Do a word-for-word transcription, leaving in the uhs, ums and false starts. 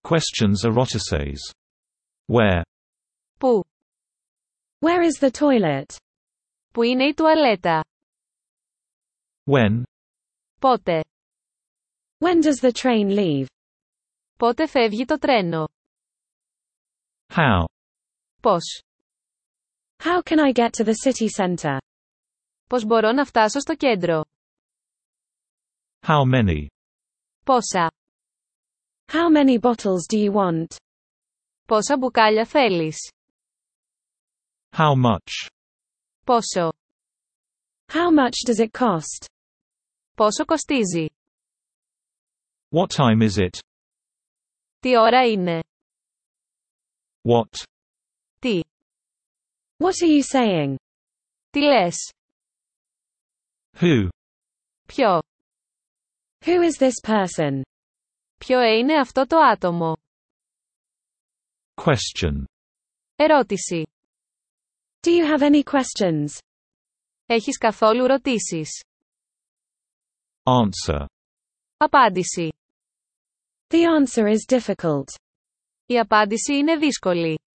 Questions erotices. Where? Πού? Where is the toilet? Πού είναι η τουαλέτα? When? Πότε? When does the train leave? Πότε φεύγει το τρένο? How? Πώς? How can I get to the city center? Πώς μπορώ να φτάσω στο κέντρο? How many? Πόσα? How many bottles do you want? Πόσα μπουκάλια θέλεις? How much? Πόσο? How much does it cost? Πόσο κοστίζει? What time is it? Τι ώρα είναι? What? Τι? What are you saying? Τι λες? Who? Ποιο? Who is this person? Ποιο είναι αυτό το άτομο? Question. Ερώτηση. Do you have any questions? Έχεις καθόλου ρωτήσεις? Answer. Απάντηση. The answer is difficult. Η απάντηση είναι δύσκολη.